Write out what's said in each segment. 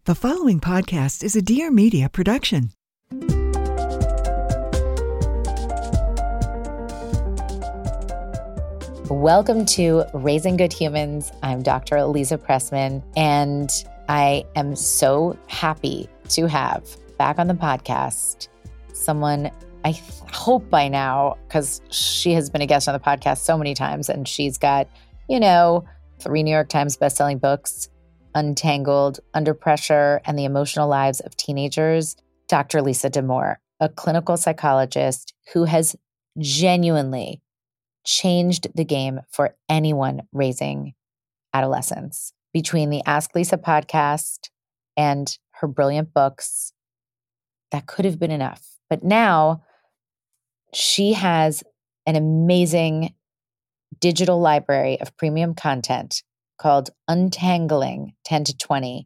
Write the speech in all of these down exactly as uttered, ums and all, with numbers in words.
The following podcast is a Dear Media production. Welcome to Raising Good Humans. I'm Doctor Aliza Pressman, and I am so happy to have back on the podcast someone I th- hope by now, because she has been a guest on the podcast so many times, and she's got, you know, three New York Times bestselling books, Untangled, Under Pressure, and the Emotional Lives of Teenagers, Doctor Lisa Damour, a clinical psychologist who has genuinely changed the game for anyone raising adolescents. Between the Ask Lisa podcast and her brilliant books, that could have been enough. But now she has an amazing digital library of premium content called Untangling ten to twenty.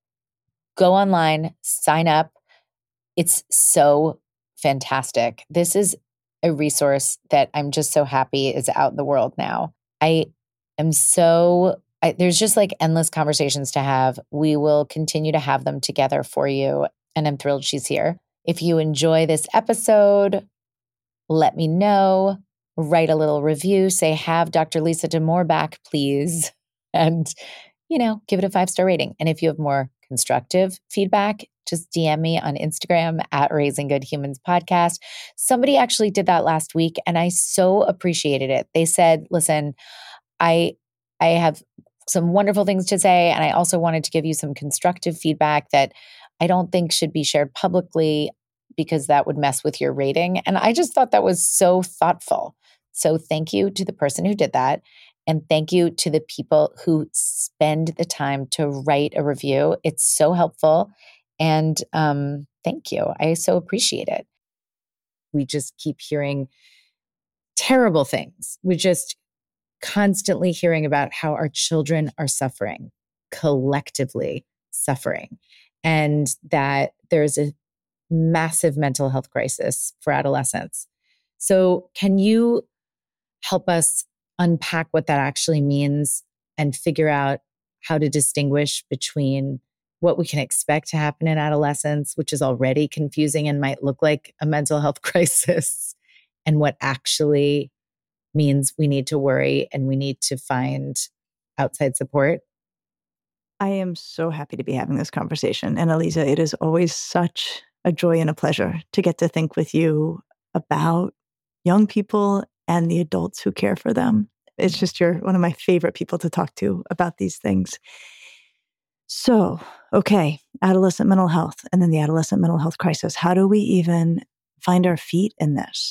Go online, sign up. It's so fantastic. This is a resource that I'm just so happy is out in the world now. I am so, I, there's just like endless conversations to have. We will continue to have them together for you, and I'm thrilled she's here. If you enjoy this episode, let me know. Write a little review. Say, have Doctor Lisa Damour back, please. And, you know, give it a five-star rating. And if you have more constructive feedback, just D M me on Instagram at Raising Good Humans Podcast. Somebody actually did that last week, and I so appreciated it. They said, listen, I I have some wonderful things to say, and I also wanted to give you some constructive feedback that I don't think should be shared publicly because that would mess with your rating. And I just thought that was so thoughtful. So thank you to the person who did that. And thank you to the people who spend the time to write a review. It's so helpful. And um, thank you. I so appreciate it. We just keep hearing terrible things. We're just constantly hearing about how our children are suffering, collectively suffering, and that there's a massive mental health crisis for adolescents. So can you help us unpack what that actually means and figure out how to distinguish between what we can expect to happen in adolescence, which is already confusing and might look like a mental health crisis, and what actually means we need to worry and we need to find outside support? I am so happy to be having this conversation. And Aliza, it is always such a joy and a pleasure to get to think with you about young people and the adults who care for them. It's just you're one of my favorite people to talk to about these things. So, okay, adolescent mental health and then the adolescent mental health crisis. How do we even find our feet in this?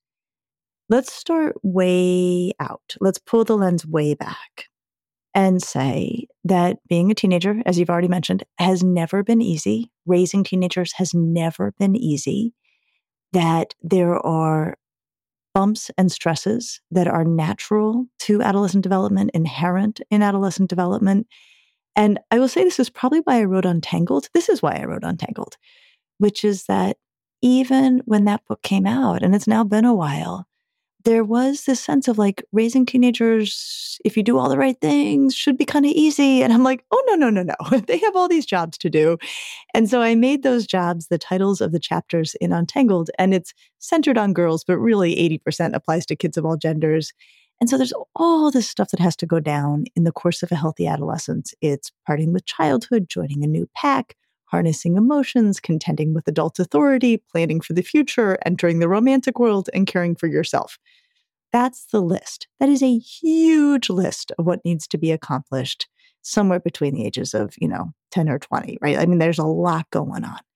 Let's start way out. Let's pull the lens way back and say that being a teenager, as you've already mentioned, has never been easy. Raising teenagers has never been easy. That there are bumps and stresses that are natural to adolescent development, inherent in adolescent development. And I will say this is probably why I wrote Untangled. This is why I wrote Untangled, which is that even when that book came out, and it's now been a while, there was this sense of like raising teenagers, if you do all the right things, should be kind of easy. And I'm like, oh, no, no, no, no. They have all these jobs to do. And so I made those jobs the titles of the chapters in Untangled. And it's centered on girls, but really eighty percent applies to kids of all genders. And so there's all this stuff that has to go down in the course of a healthy adolescence. It's parting with childhood, joining a new pack, harnessing emotions, contending with adult authority, planning for the future, entering the romantic world, and caring for yourself. That's the list. That is a huge list of what needs to be accomplished somewhere between the ages of, you know, ten or twenty, right? I mean, there's a lot going on.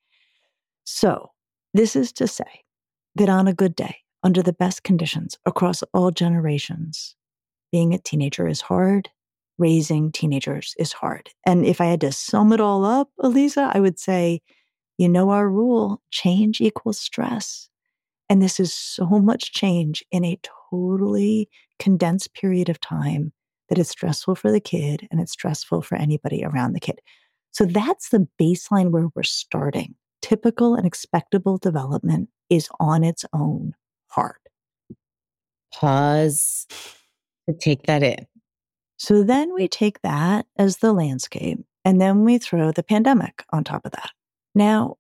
So this is to say that on a good day, under the best conditions across all generations, being a teenager is hard. Raising teenagers is hard. And if I had to sum it all up, Aliza, I would say, you know our rule, change equals stress. And this is so much change in a totally condensed period of time that it's stressful for the kid and it's stressful for anybody around the kid. So that's the baseline where we're starting. Typical and expectable development is on its own hard. Pause to take that in. So then we take that as the landscape And then we throw the pandemic on top of that. Now,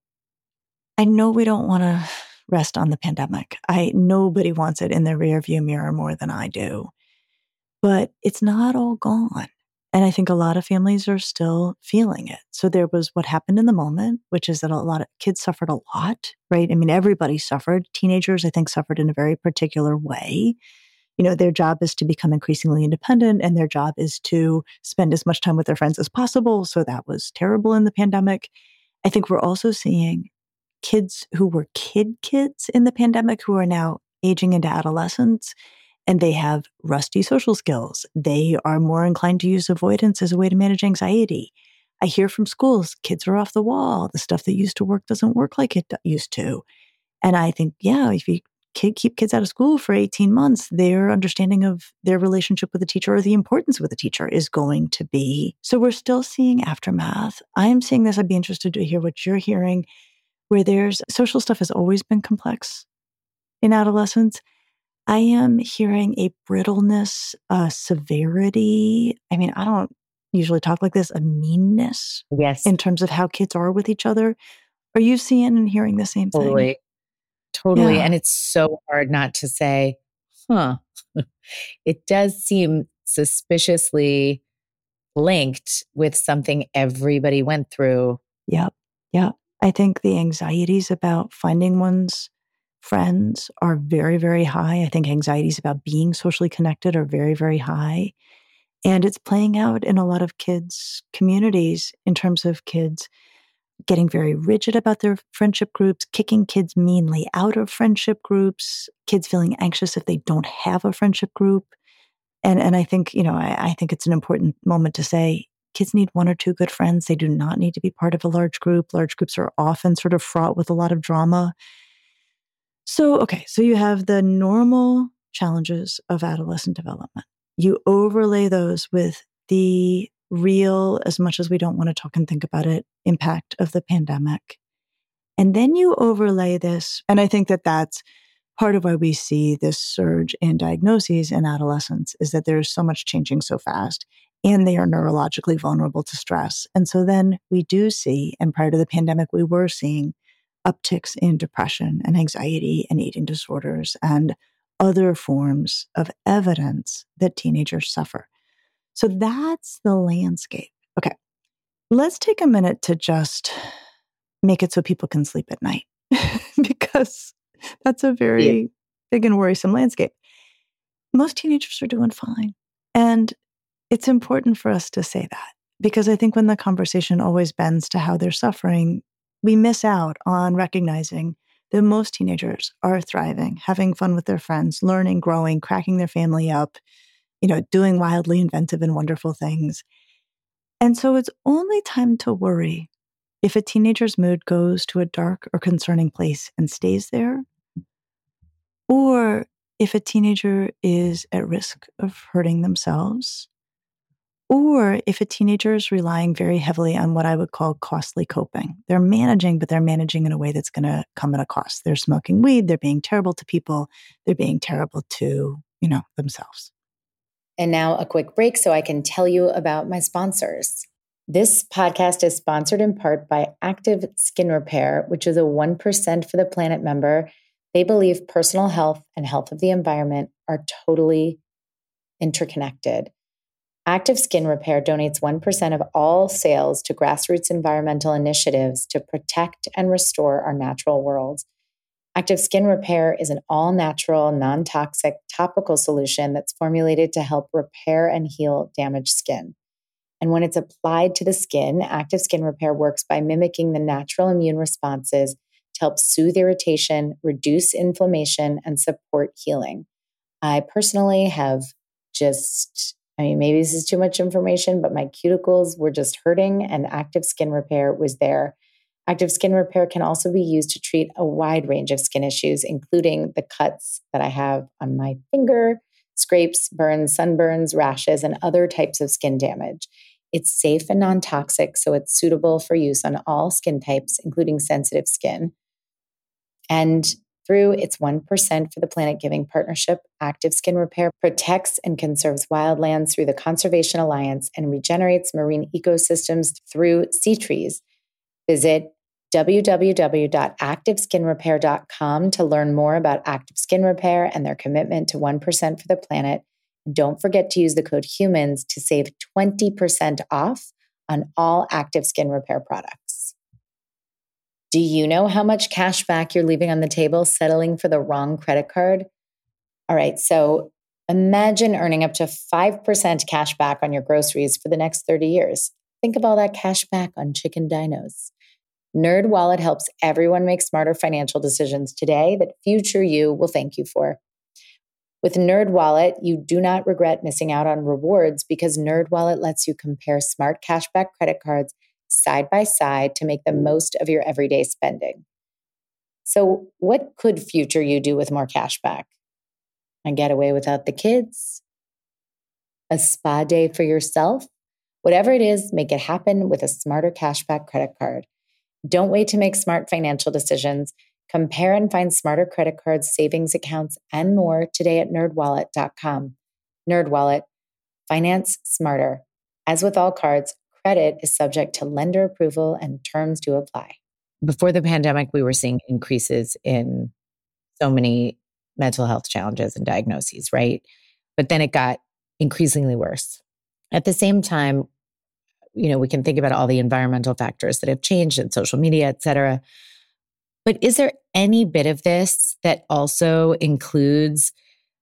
I know we don't want to rest on the pandemic. I nobody wants it in the rearview mirror more than I do. But it's not all gone. And I think a lot of families are still feeling it. So there was what happened in the moment, which is that a lot of kids suffered a lot, right? I mean, everybody suffered. Teenagers, I think, suffered in a very particular way. You know, their job is to become increasingly independent, and their job is to spend as much time with their friends as possible. So that was terrible in the pandemic. I think we're also seeing kids who were kid kids in the pandemic who are now aging into adolescence, and they have rusty social skills. They are more inclined to use avoidance as a way to manage anxiety. I hear from schools, kids are off the wall. The stuff that used to work doesn't work like it used to. And I think, yeah, if you kid, keep kids out of school for eighteen months, their understanding of their relationship with the teacher or the importance with the teacher is going to be. So we're still seeing aftermath. I am seeing this. I'd be interested to hear what you're hearing, where there's social stuff has always been complex in adolescence. I am hearing a brittleness, a severity. I mean, I don't usually talk like this, a meanness. Yes. In terms of how kids are with each other. Are you seeing and hearing the same thing? Totally. Totally. Yeah. And it's so hard not to say, huh, it does seem suspiciously linked with something everybody went through. Yep. Yep. I think the anxieties about finding one's friends are very, very high. I think anxieties about being socially connected are very, very high. And it's playing out in a lot of kids' communities in terms of kids getting very rigid about their friendship groups, kicking kids meanly out of friendship groups, kids feeling anxious if they don't have a friendship group. And and I think, you know, I, I think it's an important moment to say kids need one or two good friends. They do not need to be part of a large group. Large groups are often sort of fraught with a lot of drama. So, okay, so you have the normal challenges of adolescent development. You overlay those with the real, as much as we don't want to talk and think about it, impact of the pandemic. And then you overlay this, and I think that that's part of why we see this surge in diagnoses in adolescents, is that there's so much changing so fast, and they are neurologically vulnerable to stress. And so then we do see, and prior to the pandemic, we were seeing upticks in depression and anxiety and eating disorders and other forms of evidence that teenagers suffer. So that's the landscape. Okay, let's take a minute to just make it so people can sleep at night, because that's a very yeah. big and worrisome landscape. Most teenagers are doing fine. And it's important for us to say that, because I think when the conversation always bends to how they're suffering, we miss out on recognizing that most teenagers are thriving, having fun with their friends, learning, growing, cracking their family up, you know, doing wildly inventive and wonderful things. And so it's only time to worry if a teenager's mood goes to a dark or concerning place and stays there, or if a teenager is at risk of hurting themselves, or if a teenager is relying very heavily on what I would call costly coping. They're managing, but they're managing in a way that's going to come at a cost. They're smoking weed, they're being terrible to people, they're being terrible to, you know, themselves. And now a quick break so I can tell you about my sponsors. This podcast is sponsored in part by Active Skin Repair, which is a one percent for the Planet member. They believe personal health and health of the environment are totally interconnected. Active Skin Repair donates one percent of all sales to grassroots environmental initiatives to protect and restore our natural world. Active Skin Repair is an all-natural, non-toxic topical solution that's formulated to help repair and heal damaged skin. And when it's applied to the skin, Active Skin Repair works by mimicking the natural immune responses to help soothe irritation, reduce inflammation, and support healing. I personally have just... I mean, maybe this is too much information, but my cuticles were just hurting, and Active Skin Repair was there. Active Skin Repair can also be used to treat a wide range of skin issues, including the cuts that I have on my finger, scrapes, burns, sunburns, rashes, and other types of skin damage. It's safe and non-toxic, so it's suitable for use on all skin types, including sensitive skin. And Through its one percent for the Planet Giving partnership, Active Skin Repair protects and conserves wildlands through the Conservation Alliance and regenerates marine ecosystems through sea trees. Visit w w w dot active skin repair dot com to learn more about Active Skin Repair and their commitment to one percent for the planet. And don't forget to use the code HUMANS to save twenty percent off on all Active Skin Repair products. Do you know how much cash back you're leaving on the table settling for the wrong credit card? All right, so imagine earning up to five percent cash back on your groceries for the next thirty years. Think of all that cash back on chicken dinos. NerdWallet helps everyone make smarter financial decisions today that future you will thank you for. With NerdWallet, you do not regret missing out on rewards because NerdWallet lets you compare smart cashback credit cards side by side to make the most of your everyday spending. So what could future you do with more cashback? A getaway without the kids? A spa day for yourself? Whatever it is, make it happen with a smarter cashback credit card. Don't wait to make smart financial decisions. Compare and find smarter credit cards, savings accounts, and more today at nerd wallet dot com. NerdWallet, finance smarter. As with all cards, credit is subject to lender approval and terms to apply. Before the pandemic, we were seeing increases in so many mental health challenges and diagnoses, right? But then it got increasingly worse. At the same time, you know, we can think about all the environmental factors that have changed in social media, et cetera. But is there any bit of this that also includes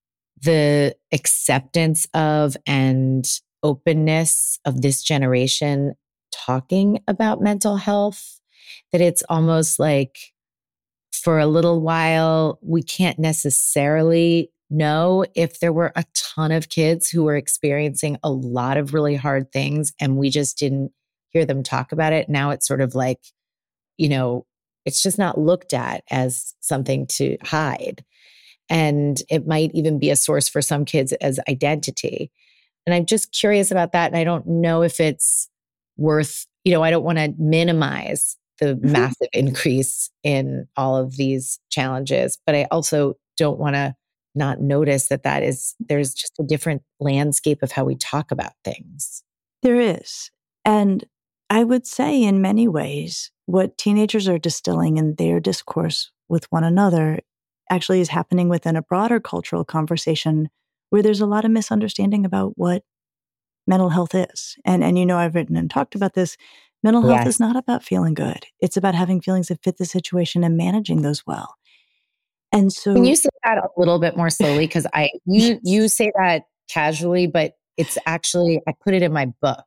the acceptance of and openness of this generation talking about mental health? That it's almost like for a little while, we can't necessarily know if there were a ton of kids who were experiencing a lot of really hard things and we just didn't hear them talk about it. Now it's sort of like, you know, it's just not looked at as something to hide. And it might even be a source for some kids as identity. And I'm just curious about that. And I don't know if it's worth, you know, I don't want to minimize the mm-hmm. massive increase in all of these challenges, but I also don't want to not notice that that is, there's just a different landscape of how we talk about things. There is. And I would say in many ways, what teenagers are distilling in their discourse with one another actually is happening within a broader cultural conversation where there's a lot of misunderstanding about what mental health is. And, and you know, I've written and talked about this. Mental health yes. is not about feeling good. It's about having feelings that fit the situation and managing those well. And so, can you say that a little bit more slowly? Because I you you say that casually, but it's actually I put it in my book.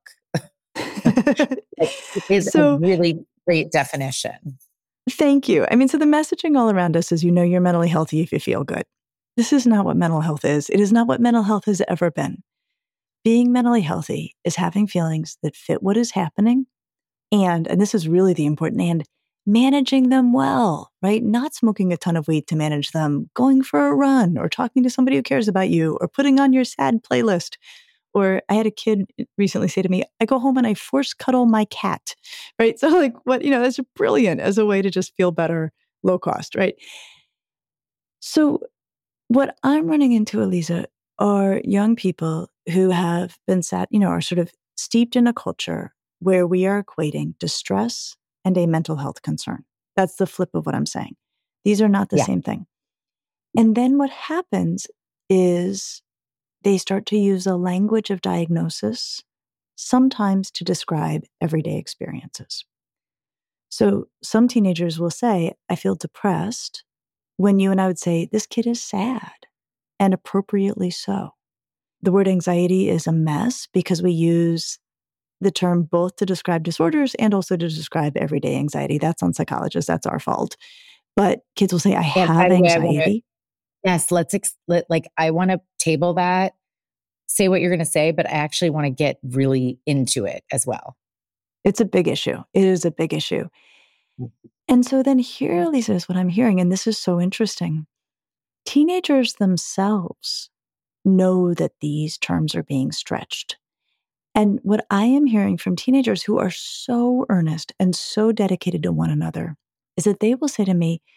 It is so, a really great definition. Thank you. I mean, so the messaging all around us is, you know, you're mentally healthy if you feel good. This is not what mental health is. It is not what mental health has ever been. Being mentally healthy is having feelings that fit what is happening, and and this is really the important and. managing them well, right? Not smoking a ton of weed to manage them, going for a run or talking to somebody who cares about you or putting on your sad playlist. Or I had a kid recently say to me, I go home and I force cuddle my cat, right? So like what, you know, that's brilliant as a way to just feel better, low cost, right? So what I'm running into, Aliza, are young people who have been sat, you know, are sort of steeped in a culture where we are equating distress and a mental health concern. That's the flip of what I'm saying. These are not the yeah. same thing. And then what happens is they start to use a language of diagnosis, sometimes to describe everyday experiences. So some teenagers will say, I feel depressed, when you and I would say, this kid is sad, and appropriately so. The word anxiety is a mess because we use the term both to describe disorders and also to describe everyday anxiety. That's on psychologists. That's our fault. But kids will say, I and have anxiety. To, yes, let's, ex- let, like, I want to table that, say what you're going to say, but I actually want to get really into it as well. It's a big issue. It is a big issue. Mm-hmm. And so then here, Lisa, is what I'm hearing, and this is so interesting. Teenagers themselves know that these terms are being stretched. And what I am hearing from teenagers who are so earnest and so dedicated to one another is that they will say to me,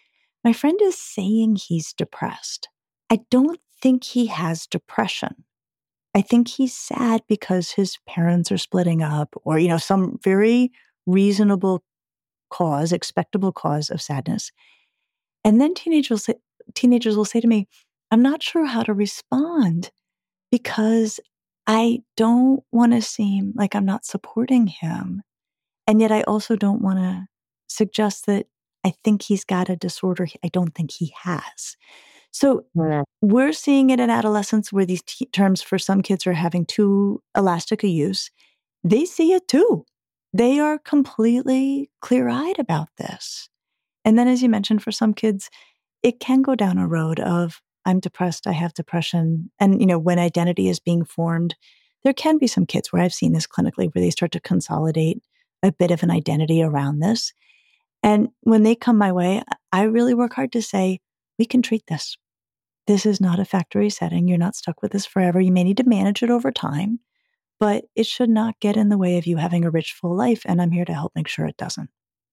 my friend is saying he's depressed. I don't think he has depression. I think he's sad because his parents are splitting up or, you know, some very reasonable cause, expectable cause of sadness. And then teenagers will say, teenagers will say to me, I'm not sure how to respond because I don't want to seem like I'm not supporting him. And yet I also don't want to suggest that I think he's got a disorder I don't think he has. So yeah. We're seeing it in adolescence where these t- terms for some kids are having too elastic a use. They see it too. They are completely clear-eyed about this. And then as you mentioned, for some kids, it can go down a road of, I'm depressed, I have depression. And, you know, when identity is being formed, there can be some kids where I've seen this clinically where they start to consolidate a bit of an identity around this. And when they come my way, I really work hard to say, we can treat this. This is not a factory setting. You're not stuck with this forever. You may need to manage it over time, but it should not get in the way of you having a rich, full life. And I'm here to help make sure it doesn't.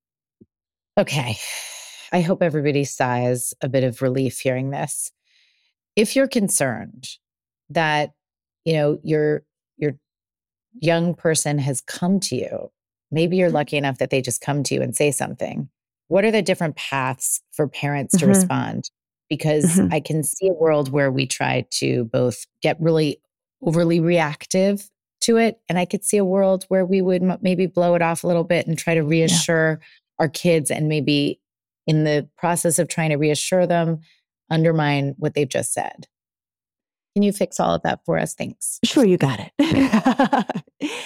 Okay. I hope everybody sighs a bit of relief hearing this. If you're concerned that, you know, your, your young person has come to you, maybe you're lucky enough that they just come to you and say something. What are the different paths for parents to mm-hmm. respond? Because mm-hmm. I can see a world where we try to both get really overly reactive to it. And I could see a world where we would m- maybe blow it off a little bit and try to reassure yeah. our kids, and maybe in the process of trying to reassure them, undermine what they've just said. Can you fix all of that for us? Thanks. Sure, you got it.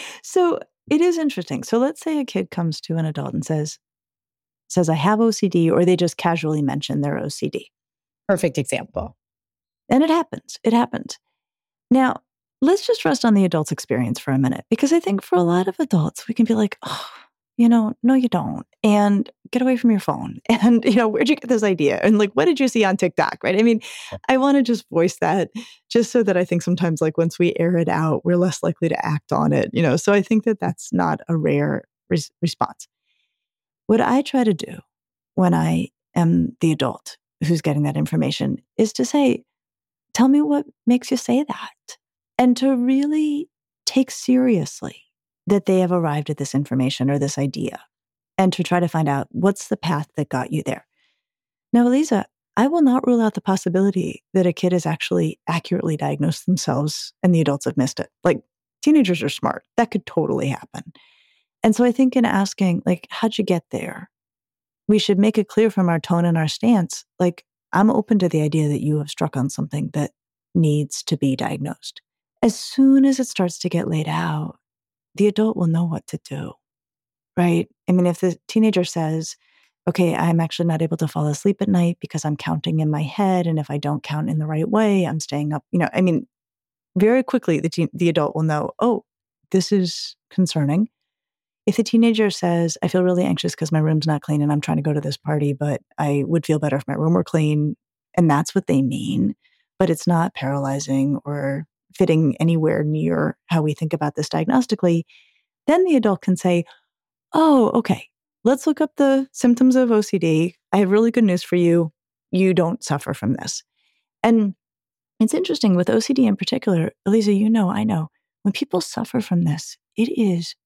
So it is interesting. So let's say a kid comes to an adult and says, says, I have O C D, or they just casually mention their O C D. Perfect example. And it happens. It happens. Now, let's just rest on the adult's experience for a minute, because I think for a lot of adults, we can be like, oh, you know, no, you don't. And get away from your phone. And, you know, where'd you get this idea? And like, what did you see on TikTok? Right. I mean, I want to just voice that just so that I think sometimes like once we air it out, we're less likely to act on it, you know? So I think that that's not a rare res- response. What I try to do when I am the adult who's getting that information is to say, tell me what makes you say that. And to really take seriously that they have arrived at this information or this idea, and to try to find out what's the path that got you there. Now, Aliza, I will not rule out the possibility that a kid has actually accurately diagnosed themselves and the adults have missed it. Like, teenagers are smart. That could totally happen. And so I think in asking, like, how'd you get there? We should make it clear from our tone and our stance, like, I'm open to the idea that you have struck on something that needs to be diagnosed. As soon as it starts to get laid out, the adult will know what to do, right? I mean, if the teenager says, okay, I'm actually not able to fall asleep at night because I'm counting in my head, and if I don't count in the right way, I'm staying up, you know, I mean, very quickly, the teen, the adult will know, oh, this is concerning. If the teenager says, I feel really anxious because my room's not clean and I'm trying to go to this party, but I would feel better if my room were clean, and that's what they mean, but it's not paralyzing or fitting anywhere near how we think about this diagnostically, then the adult can say, oh, okay, let's look up the symptoms of O C D. I have really good news for you. You don't suffer from this. And it's interesting with O C D in particular, Aliza, you know, I know, when people suffer from this, it is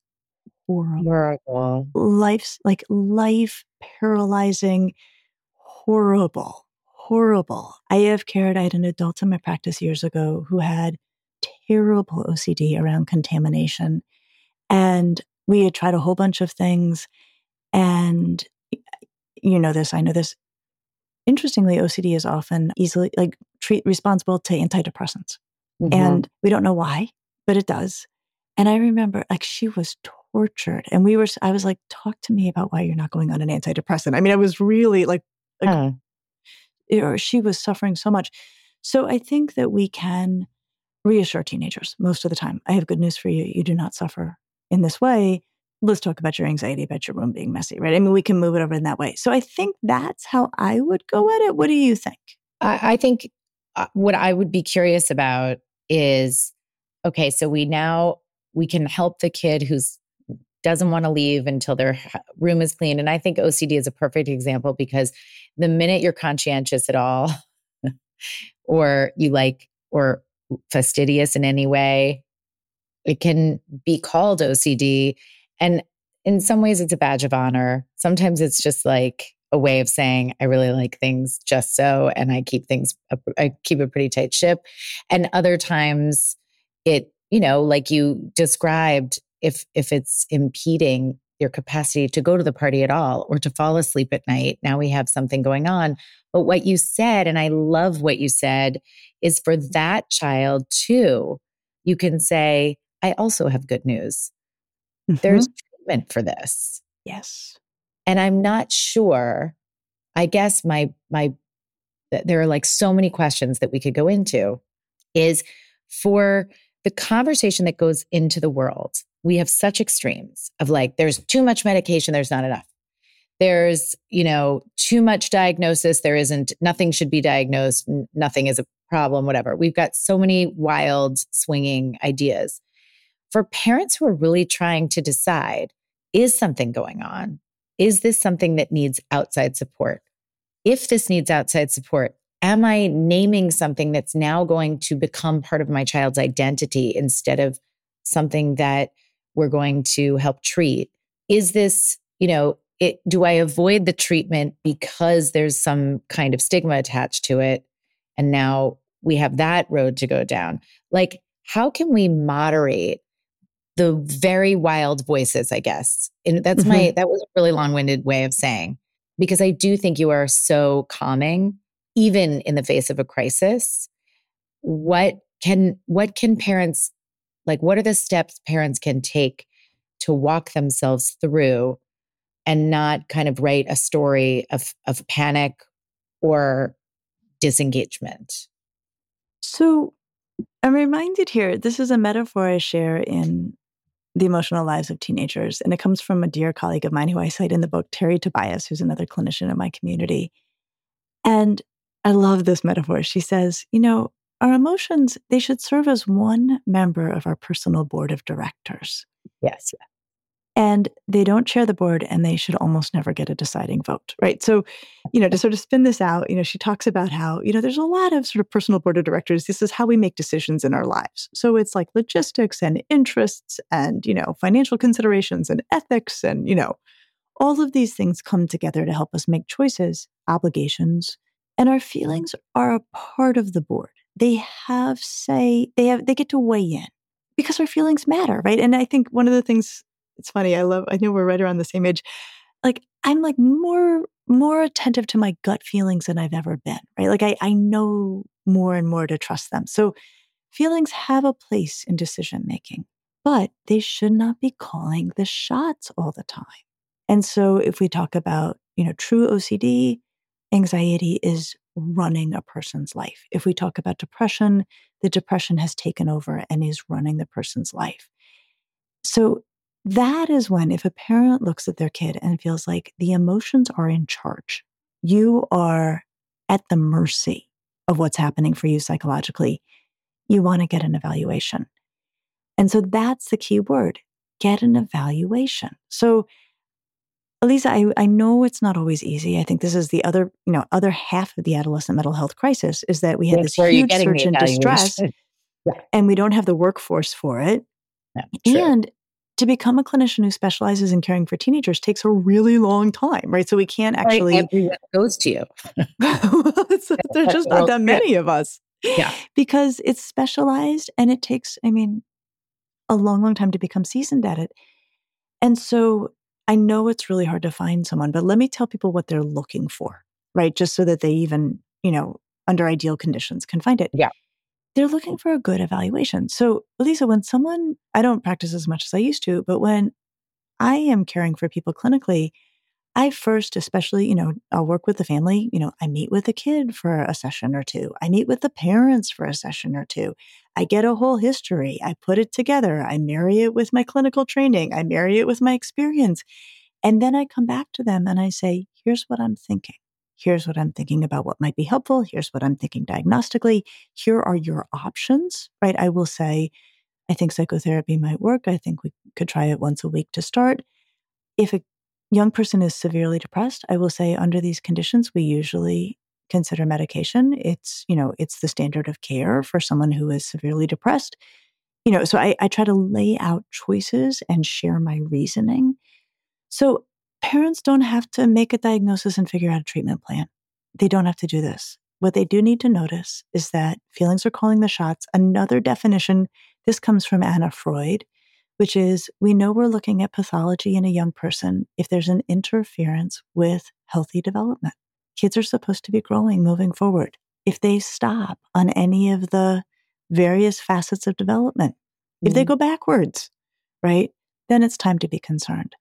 horrible. Life's like life paralyzing, horrible, horrible. I have cared, I had an adult in my practice years ago who had terrible O C D around contamination. And we had tried a whole bunch of things. And you know this, I know this. Interestingly, O C D is often easily like treat responsible to antidepressants. Mm-hmm. And we don't know why, but it does. And I remember like she was tortured. And we were, I was like, talk to me about why you're not going on an antidepressant. I mean, I was really like, like huh. or she was suffering so much. So I think that we can reassure teenagers most of the time. I have good news for you. You do not suffer in this way. Let's talk about your anxiety about your room being messy, right? I mean, we can move it over in that way. So I think that's how I would go at it. What do you think? I, I think uh, what I would be curious about is, okay, so we now, we can help the kid who's doesn't want to leave until their room is clean. And I think O C D is a perfect example because the minute you're conscientious at all, or you like, or fastidious in any way, it can be called O C D. And in some ways it's a badge of honor. Sometimes it's just like a way of saying, I really like things just so, and I keep things, I keep a pretty tight ship. And other times it, you know, like you described, if, if it's impeding your capacity to go to the party at all or to fall asleep at night, now we have something going on. But what you said, and I love what you said, is for that child too, you can say, I also have good news. Mm-hmm. There's treatment for this. Yes. And I'm not sure, I guess my, my, there are like so many questions that we could go into, is for the conversation that goes into the world. We have such extremes of like, there's too much medication, there's not enough. There's, you know, too much diagnosis, there isn't, nothing should be diagnosed, n- nothing is a problem, whatever. We've got so many wild swinging ideas. For parents who are really trying to decide, is something going on? Is this something that needs outside support? If this needs outside support, am I naming something that's now going to become part of my child's identity instead of something that we're going to help treat? Is this, you know, it, do I avoid the treatment because there's some kind of stigma attached to it? And now we have that road to go down. Like, how can we moderate the very wild voices, I guess? And that's mm-hmm. my, that was a really long-winded way of saying, because I do think you are so calming, even in the face of a crisis. What can, what can parents, like, what are the steps parents can take to walk themselves through and not kind of write a story of, of panic or disengagement? So I'm reminded here, this is a metaphor I share in The Emotional Lives of Teenagers, and it comes from a dear colleague of mine who I cite in the book, Terry Tobias, who's another clinician in my community. And I love this metaphor. She says, you know, our emotions, they should serve as one member of our personal board of directors. Yes. And they don't chair the board, and they should almost never get a deciding vote, right? So, you know, to sort of spin this out, you know, she talks about how, you know, there's a lot of sort of personal board of directors. This is how we make decisions in our lives. So it's like logistics and interests and, you know, financial considerations and ethics and, you know, all of these things come together to help us make choices, obligations, and our feelings are a part of the board. They have say, they have, they get to weigh in because our feelings matter, right? And I think one of the things, it's funny, I love, I know we're right around the same age. Like, I'm like more, more attentive to my gut feelings than I've ever been, right? Like I, I know more and more to trust them. So feelings have a place in decision making, but they should not be calling the shots all the time. And so if we talk about, you know, true O C D, anxiety is running a person's life. If we talk about depression, the depression has taken over and is running the person's life. So that is when, if a parent looks at their kid and feels like the emotions are in charge, you are at the mercy of what's happening for you psychologically, you want to get an evaluation. And so that's the key word, get an evaluation. So Elisa, I, I know it's not always easy. I think this is the other, you know, other half of the adolescent mental health crisis is that we had That's this huge surge in distress yeah. and we don't have the workforce for it. Yeah, and to become a clinician who specializes in caring for teenagers takes a really long time, right? So we can't actually... Right, everyone goes to you. well, it's, there's just not that many of us. Yeah. Because it's specialized and it takes, I mean, a long, long time to become seasoned at it. And so I know it's really hard to find someone, but let me tell people what they're looking for, right? Just so that they even, you know, under ideal conditions can find it. Yeah. They're looking for a good evaluation. So, Elisa, when someone, I don't practice as much as I used to, but when I am caring for people clinically, I first, especially, you know, I'll work with the family. You know, I meet with the kid for a session or two. I meet with the parents for a session or two. I get a whole history. I put it together. I marry it with my clinical training. I marry it with my experience. And then I come back to them and I say, here's what I'm thinking. Here's what I'm thinking about what might be helpful. Here's what I'm thinking diagnostically. Here are your options, right? I will say, I think psychotherapy might work. I think we, could try it once a week to start. If a young person is severely depressed, I will say under these conditions, we usually consider medication. It's, you know, it's the standard of care for someone who is severely depressed. You know, so I, I try to lay out choices and share my reasoning. So parents don't have to make a diagnosis and figure out a treatment plan. They don't have to do this. What they do need to notice is that feelings are calling the shots. Another definition, this comes from Anna Freud, which is we know we're looking at pathology in a young person if there's an interference with healthy development. Kids are supposed to be growing, moving forward. If they stop on any of the various facets of development, mm-hmm. if they go backwards, right, then it's time to be concerned.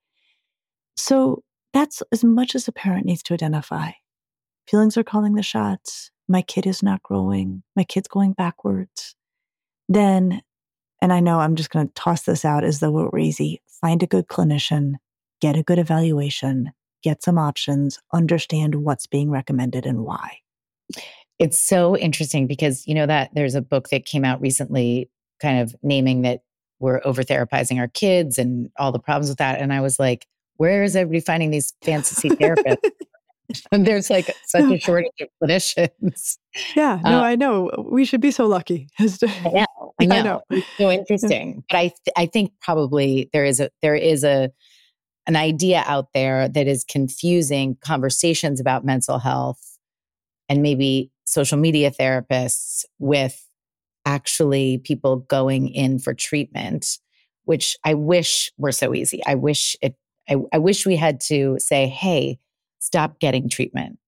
So that's as much as a parent needs to identify. Feelings are calling the shots. My kid is not growing. My kid's going backwards. Then, and I know I'm just going to toss this out as though it were easy, find a good clinician, get a good evaluation, get some options, understand what's being recommended and why. It's so interesting because, you know, that there's a book that came out recently kind of naming that we're over-therapizing our kids and all the problems with that. And I was like, where is everybody finding these fantasy therapists? And there's like such a shortage of clinicians. Yeah, no, um, I know. We should be so lucky. I know, I know. I know. It's so interesting. But I, th- I think probably there is a there is a an idea out there that is confusing conversations about mental health and maybe social media therapists with actually people going in for treatment, which I wish were so easy. I wish it. I, I wish we had to say, "Hey, stop getting treatment."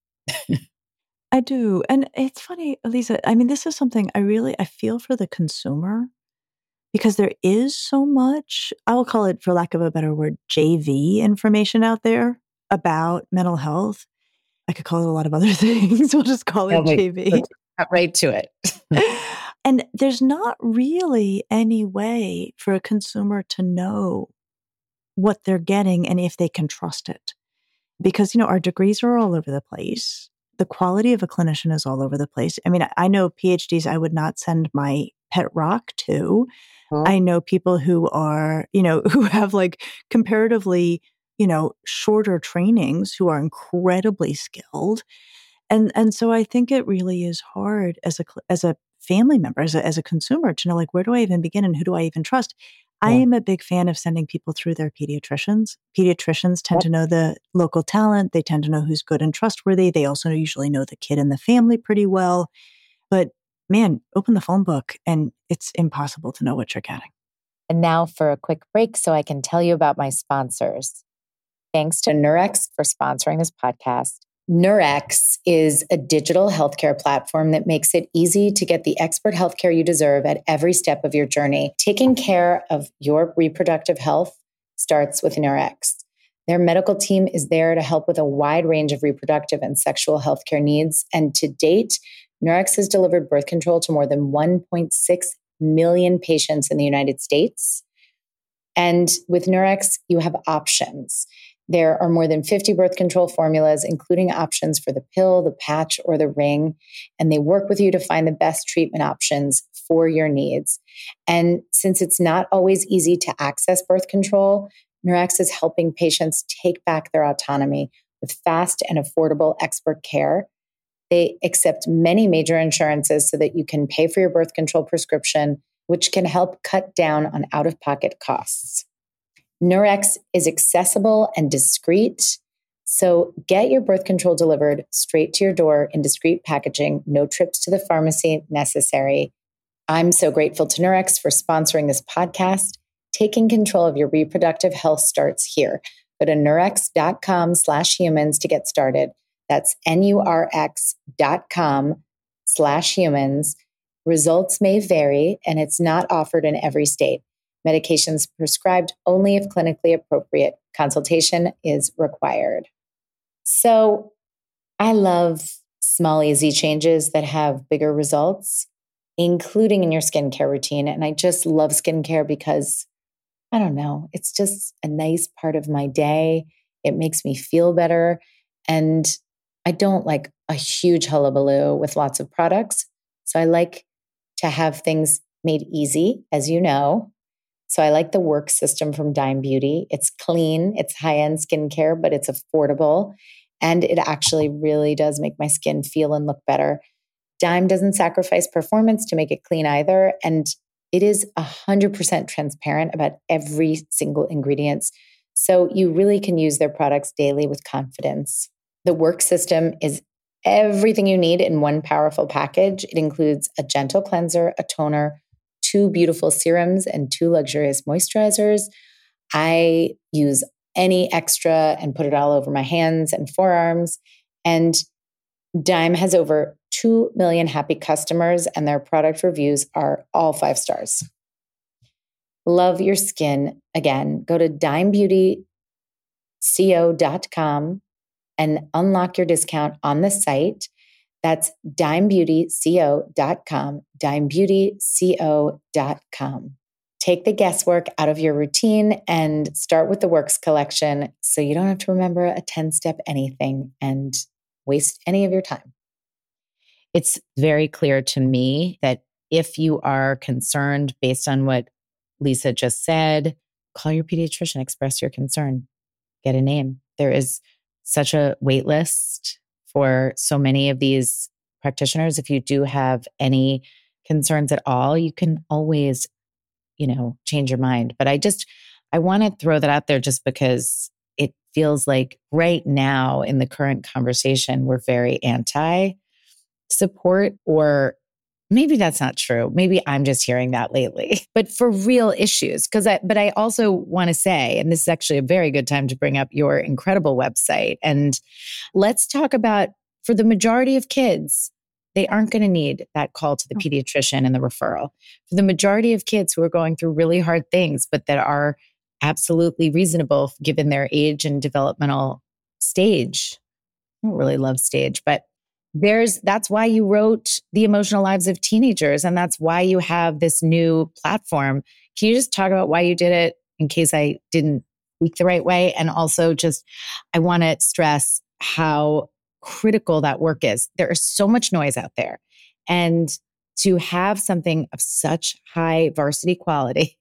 I do. And it's funny, Aliza, I mean, this is something I really, I feel for the consumer because there is so much, I will call it, for lack of a better word, J V information out there about mental health. I could call it a lot of other things. We'll just call it oh, J V. Let's get right to it. And there's not really any way for a consumer to know what they're getting and if they can trust it. Because, you know, our degrees are all over the place. The quality of a clinician is all over the place. I mean, I know PhDs I would not send my pet rock to. Huh? I know people who are, you know, who have like comparatively, you know, shorter trainings who are incredibly skilled. And and so I think it really is hard as a as a family member, as a, as a consumer to know, like, where do I even begin and who do I even trust? Yeah. I am a big fan of sending people through their pediatricians. Pediatricians tend yep. to know the local talent. They tend to know who's good and trustworthy. They also usually know the kid and the family pretty well. But man, open the phone book and it's impossible to know what you're getting. And now for a quick break so I can tell you about my sponsors. Thanks to Nurx for sponsoring this podcast. Nurx is a digital healthcare platform that makes it easy to get the expert healthcare you deserve at every step of your journey. Taking care of your reproductive health starts with Nurx. Their medical team is there to help with a wide range of reproductive and sexual healthcare needs. And to date, Nurx has delivered birth control to more than one point six million patients in the United States. And with Nurx, you have options. There are more than fifty birth control formulas, including options for the pill, the patch, or the ring. And they work with you to find the best treatment options for your needs. And since it's not always easy to access birth control, Nurx is helping patients take back their autonomy with fast and affordable expert care. They accept many major insurances so that you can pay for your birth control prescription, which can help cut down on out-of-pocket costs. Nurx is accessible and discreet, so get your birth control delivered straight to your door in discreet packaging, no trips to the pharmacy necessary. I'm so grateful to Nurx for sponsoring this podcast. Taking control of your reproductive health starts here. Go to nurx.com slash humans to get started. That's N-U-R-X dot com slash humans. Results may vary, and it's not offered in every state. Medications prescribed only if clinically appropriate. Consultation is required. So I love small, easy changes that have bigger results, including in your skincare routine. And I just love skincare because, I don't know, it's just a nice part of my day. It makes me feel better. And I don't like a huge hullabaloo with lots of products. So I like to have things made easy, as you know. So I like the Work system from Dime Beauty. It's clean, it's high-end skincare, but it's affordable. And it actually really does make my skin feel and look better. Dime doesn't sacrifice performance to make it clean either. And it is one hundred percent transparent about every single ingredient. So you really can use their products daily with confidence. The Work system is everything you need in one powerful package. It includes a gentle cleanser, a toner, two beautiful serums, and two luxurious moisturizers. I use any extra and put it all over my hands and forearms. And Dime has over two million happy customers, and their product reviews are all five stars. Love your skin. Again, go to dime beauty co dot com and unlock your discount on the site. That's dime beauty co dot com, dime beauty co dot com. Take the guesswork out of your routine and start with the Works collection so you don't have to remember a ten-step anything and waste any of your time. It's very clear to me that if you are concerned based on what Lisa just said, call your pediatrician, express your concern, get a name. There is such a wait list for so many of these practitioners. If you do have any concerns at all, you can always, you know, change your mind. But I just, I want to throw that out there just because it feels like right now in the current conversation, we're very anti-support, or maybe that's not true. Maybe I'm just hearing that lately, but for real issues. Because I, but I also want to say, and this is actually a very good time to bring up your incredible website. And let's talk about, for the majority of kids, they aren't going to need that call to the pediatrician and the referral. For the majority of kids who are going through really hard things, but that are absolutely reasonable given their age and developmental stage. I don't really love stage, but there's, that's why you wrote The Emotional Lives of Teenagers. And that's why you have this new platform. Can you just talk about why you did it in case I didn't speak the right way? And also just, I want to stress how critical that work is. There is so much noise out there. And to have something of such high varsity quality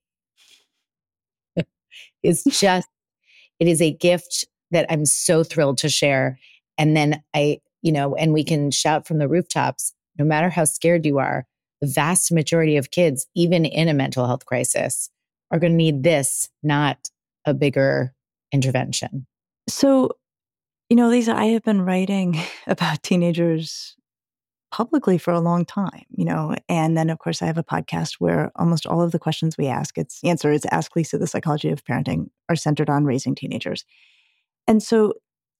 is just, it is a gift that I'm so thrilled to share. And then I, you know, and we can shout from the rooftops, no matter how scared you are, the vast majority of kids, even in a mental health crisis, are going to need this, not a bigger intervention. So, you know, Lisa, I have been writing about teenagers publicly for a long time, you know, and then of course I have a podcast where almost all of the questions we ask, its answer is Ask Lisa, the Psychology of Parenting, are centered on raising teenagers. And so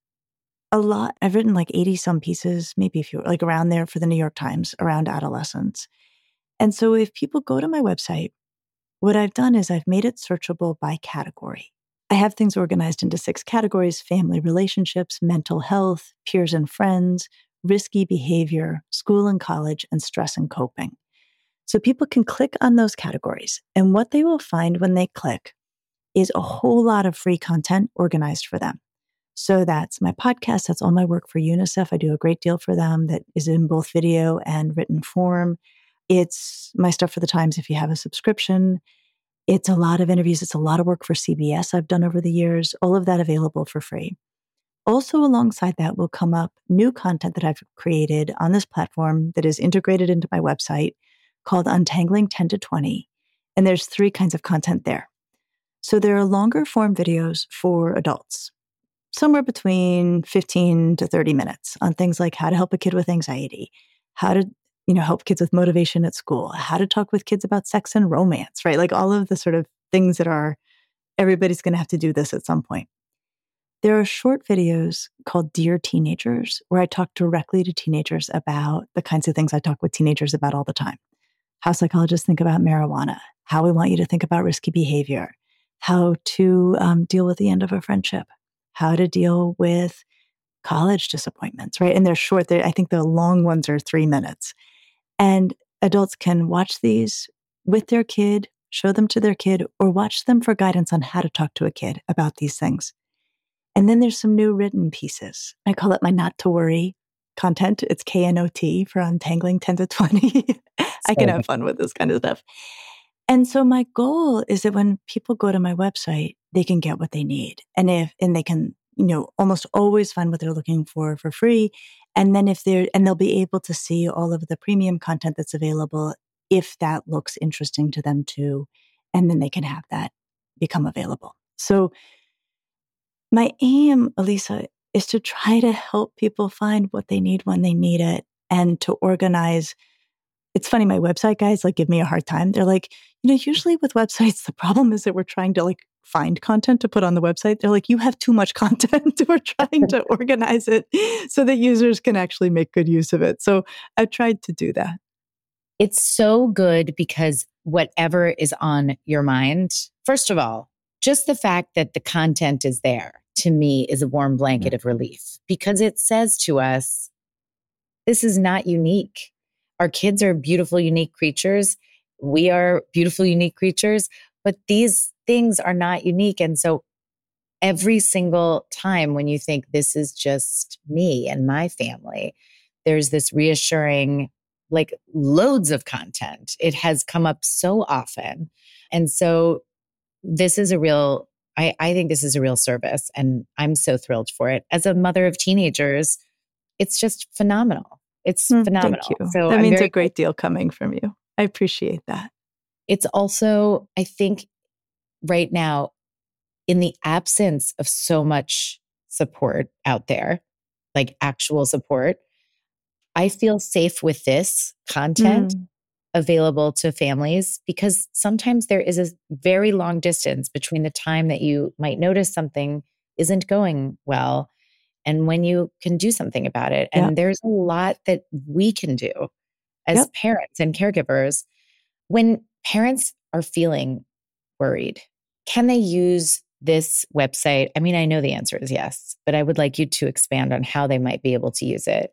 a lot, I've written like eighty some pieces, maybe a few, like around there for the New York Times around adolescence. And so if people go to my website, what I've done is I've made it searchable by category. I have things organized into six categories: family relationships, mental health, peers and friends, risky behavior, school and college, and stress and coping. So people can click on those categories. And what they will find when they click is a whole lot of free content organized for them. So that's my podcast. That's all my work for UNICEF. I do a great deal for them that is in both video and written form. It's my stuff for the Times if you have a subscription. It's a lot of interviews. It's a lot of work for C B S I've done over the years. All of that available for free. Also, alongside that will come up new content that I've created on this platform that is integrated into my website called Untangling ten to twenty. And there's three kinds of content there. So there are longer form videos for adults, somewhere between fifteen to thirty minutes, on things like how to help a kid with anxiety, how to, you know, help kids with motivation at school, how to talk with kids about sex and romance, right? Like all of the sort of things that are, everybody's going to have to do this at some point. There are short videos called Dear Teenagers, where I talk directly to teenagers about the kinds of things I talk with teenagers about all the time. How psychologists think about marijuana, how we want you to think about risky behavior, how to um, deal with the end of a friendship, how to deal with college disappointments, right? And they're short. They're, I think the long ones are three minutes. And adults can watch these with their kid, show them to their kid, or watch them for guidance on how to talk to a kid about these things. And then there's some new written pieces. I call it my not to worry content. It's K N O T for Untangling ten to twenty. I can have fun with this kind of stuff. And so my goal is that when people go to my website, they can get what they need. And if, and they can, you know, almost always find what they're looking for for free. And then if they're, and they'll be able to see all of the premium content that's available if that looks interesting to them too. And then they can have that become available. So my aim, Elisa, is to try to help people find what they need when they need it and to organize. It's funny, my website guys like give me a hard time. They're like, you know, usually with websites, the problem is that we're trying to like find content to put on the website. They're like, you have too much content. We're trying to organize it so that users can actually make good use of it. So I've tried to do that. It's so good because whatever is on your mind, first of all, just the fact that the content is there to me is a warm blanket of relief because it says to us, this is not unique. Our kids are beautiful, unique creatures. We are beautiful, unique creatures, but these things are not unique. And so every single time when you think this is just me and my family, there's this reassuring, like loads of content. It has come up so often. And so this is a real, I, I think this is a real service and I'm so thrilled for it. As a mother of teenagers, it's just phenomenal. It's mm, phenomenal. Thank you. So that I'm means very, a great deal coming from you. I appreciate that. It's also, I think right now, in the absence of so much support out there, like actual support, I feel safe with this content mm. available to families because sometimes there is a very long distance between the time that you might notice something isn't going well and when you can do something about it. And yep. there's a lot that we can do as yep. parents and caregivers. When parents are feeling worried, can they use this website? I mean, I know the answer is yes, but I would like you to expand on how they might be able to use it.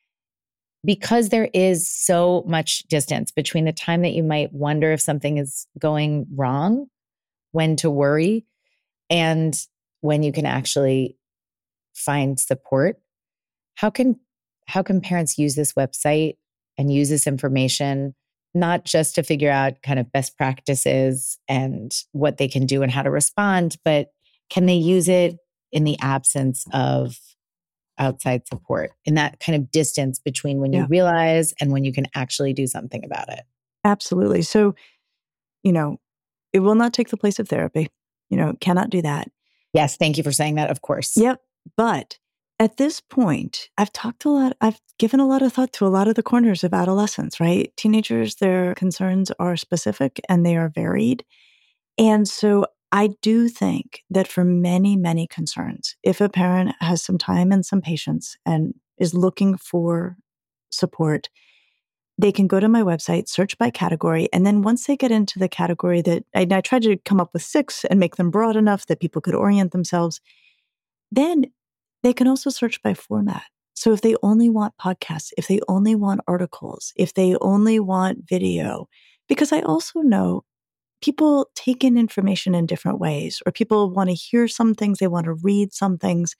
Because there is so much distance between the time that you might wonder if something is going wrong, when to worry, and when you can actually find support. How can how can parents use this website and use this information, not just to figure out kind of best practices and what they can do and how to respond, but can they use it in the absence of outside support, in that kind of distance between when you yeah. realize and when you can actually do something about it? Absolutely. So, you know, it will not take the place of therapy. You know, cannot do that. Yes. Thank you for saying that. Of course. Yep. But at this point, I've talked a lot, I've given a lot of thought to a lot of the corners of adolescence, right? Teenagers, their concerns are specific and they are varied. And so I do think that for many, many concerns, if a parent has some time and some patience and is looking for support, they can go to my website, search by category, and then once they get into the category that I, I tried to come up with six and make them broad enough that people could orient themselves, then they can also search by format. So if they only want podcasts, if they only want articles, if they only want video, because I also know people take in information in different ways, or people want to hear some things, they want to read some things.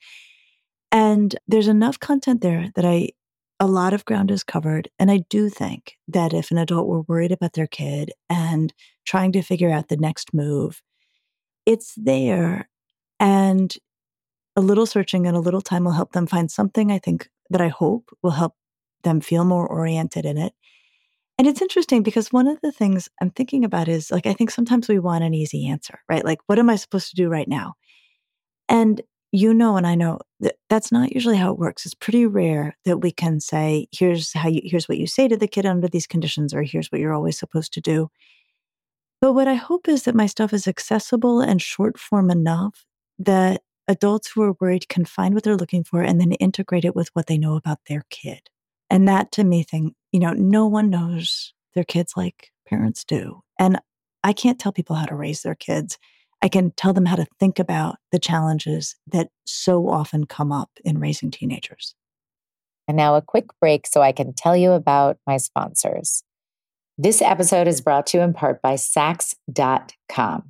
And there's enough content there that I, a lot of ground is covered. And I do think that if an adult were worried about their kid and trying to figure out the next move, it's there. And a little searching and a little time will help them find something, I think, that I hope will help them feel more oriented in it. And it's interesting because one of the things I'm thinking about is, like, I think sometimes we want an easy answer, right? Like, what am I supposed to do right now? And you know, and I know that that's not usually how it works. It's pretty rare that we can say, here's how you, here's what you say to the kid under these conditions, or here's what you're always supposed to do. But what I hope is that my stuff is accessible and short form enough that adults who are worried can find what they're looking for and then integrate it with what they know about their kid. And that to me thing, you know, no one knows their kids like parents do. And I can't tell people how to raise their kids. I can tell them how to think about the challenges that so often come up in raising teenagers. And now a quick break so I can tell you about my sponsors. This episode is brought to you in part by Saks dot com.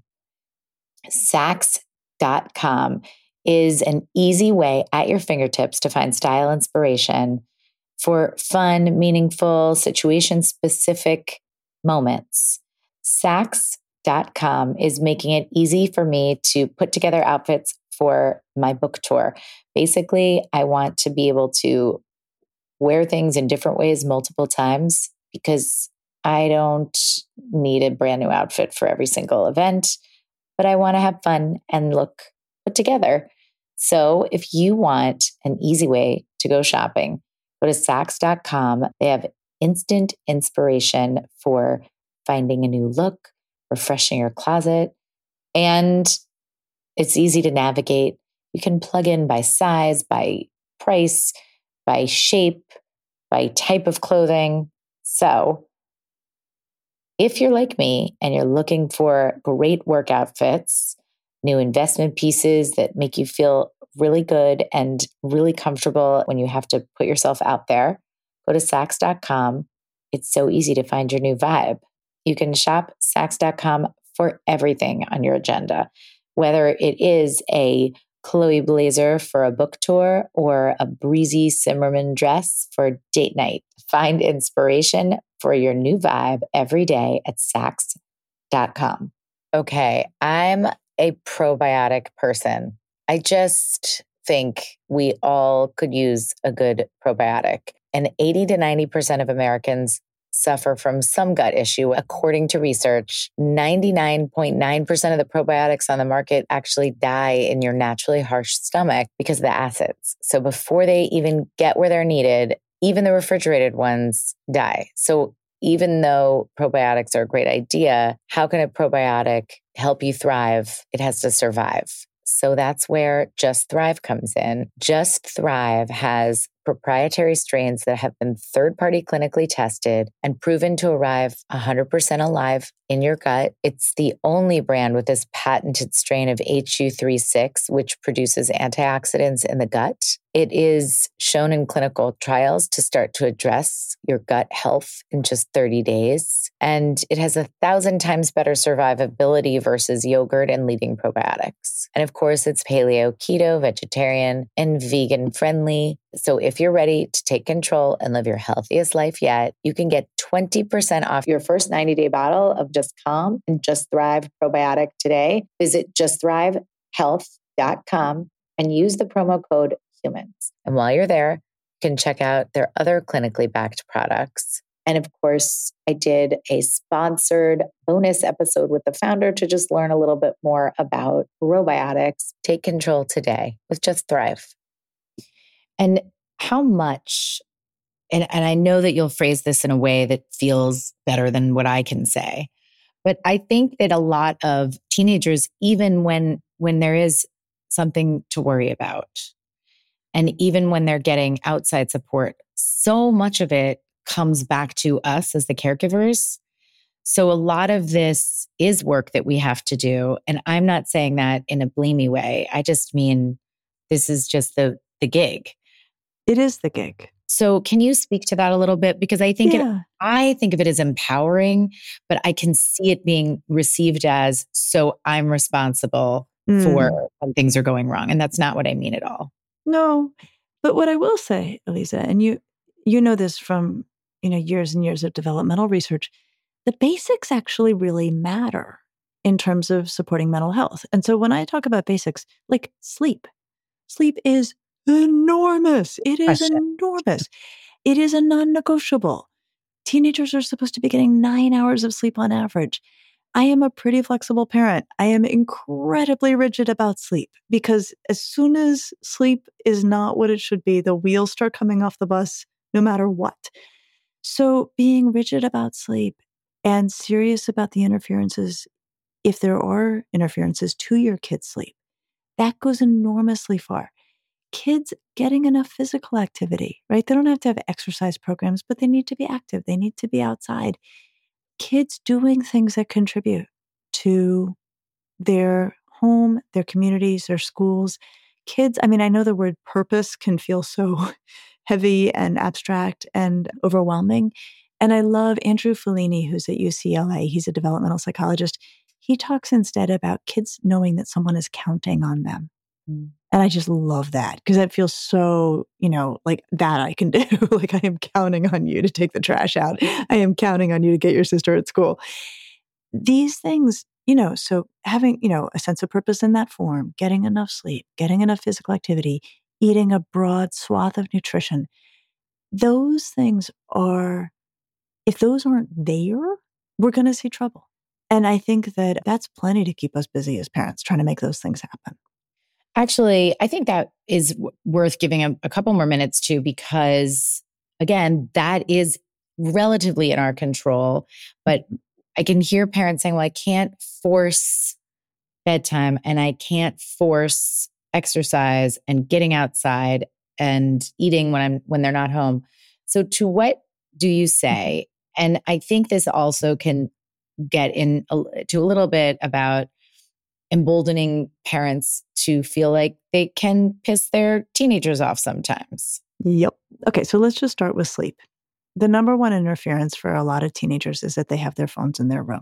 Saks dot com is an easy way at your fingertips to find style inspiration for fun, meaningful, situation-specific moments. Saks dot com is making it easy for me to put together outfits for my book tour. Basically, I want to be able to wear things in different ways multiple times because I don't need a brand new outfit for every single event, but I want to have fun and look put together. So if you want an easy way to go shopping, go to Saks dot com. They have instant inspiration for finding a new look, refreshing your closet, and it's easy to navigate. You can plug in by size, by price, by shape, by type of clothing. So if you're like me and you're looking for great work outfits, new investment pieces that make you feel really good and really comfortable when you have to put yourself out there, go to Saks dot com. It's so easy to find your new vibe. You can shop Saks dot com for everything on your agenda, whether it is a Chloe blazer for a book tour or a breezy Zimmermann dress for date night. Find inspiration for your new vibe every day at Saks dot com. Okay, I'm a probiotic person. I just think we all could use a good probiotic. And eighty to ninety percent of Americans suffer from some gut issue. According to research, ninety-nine point nine percent of the probiotics on the market actually die in your naturally harsh stomach because of the acids. So before they even get where they're needed, even the refrigerated ones die. So even though probiotics are a great idea, how can a probiotic help you thrive? It has to survive. So that's where Just Thrive comes in. Just Thrive has proprietary strains that have been third-party clinically tested and proven to arrive one hundred percent alive in your gut. It's the only brand with this patented strain of H U thirty-six, which produces antioxidants in the gut. It is shown in clinical trials to start to address your gut health in just thirty days. And it has a thousand times better survivability versus yogurt and leading probiotics. And of course, it's paleo, keto, vegetarian, and vegan friendly. So if you're ready to take control and live your healthiest life yet, you can get twenty percent off your first ninety-day bottle of Just Calm and Just Thrive probiotic today. Visit just thrive health dot com and use the promo code HUMANS. And while you're there, you can check out their other clinically backed products. And of course, I did a sponsored bonus episode with the founder to just learn a little bit more about probiotics. Take control today with Just Thrive. And how much, and, and I know that you'll phrase this in a way that feels better than what I can say, but I think that a lot of teenagers, even when when there is something to worry about, and even when they're getting outside support, so much of it comes back to us as the caregivers. So a lot of this is work that we have to do. And I'm not saying that in a blamey way. I just mean this is just the the gig. It is the gig. So can you speak to that a little bit? Because I think Yeah. it, I think of it as empowering, but I can see it being received as, so I'm responsible Mm. for when things are going wrong. And that's not what I mean at all. No, but what I will say, Elisa, and you you know this from you know years and years of developmental research, the basics actually really matter in terms of supporting mental health. And so when I talk about basics, like sleep, sleep is enormous. It is Question. enormous. It is a non-negotiable. Teenagers are supposed to be getting nine hours of sleep on average. I am a pretty flexible parent. I am incredibly rigid about sleep because as soon as sleep is not what it should be, the wheels start coming off the bus no matter what. So being rigid about sleep and serious about the interferences, if there are interferences to your kids' sleep, that goes enormously far. Kids getting enough physical activity, right? They don't have to have exercise programs, but they need to be active. They need to be outside. Kids doing things that contribute to their home, their communities, their schools. Kids, I mean, I know the word purpose can feel so heavy and abstract and overwhelming. And I love Andrew Fellini, who's at U C L A. He's a developmental psychologist. He talks instead about kids knowing that someone is counting on them. Mm. And I just love that because that feels so, you know, like that I can do. Like I am counting on you to take the trash out. I am counting on you to get your sister at school. these things, you know, so having, you know, a sense of purpose in that form, getting enough sleep, getting enough physical activity, eating a broad swath of nutrition, those things are, if those aren't there, we're going to see trouble. And I think that that's plenty to keep us busy as parents, trying to make those things happen. Actually, I think that is w- worth giving a, a couple more minutes to, because again, that is relatively in our control. But I can hear parents saying, well, I can't force bedtime and I can't force exercise and getting outside and eating when I'm when they're not home. So to what do you say? And I think this also can get in a, to a little bit about emboldening parents to feel like they can piss their teenagers off sometimes. Yep. Okay, so let's just start with sleep. The number one interference for a lot of teenagers is that they have their phones in their room.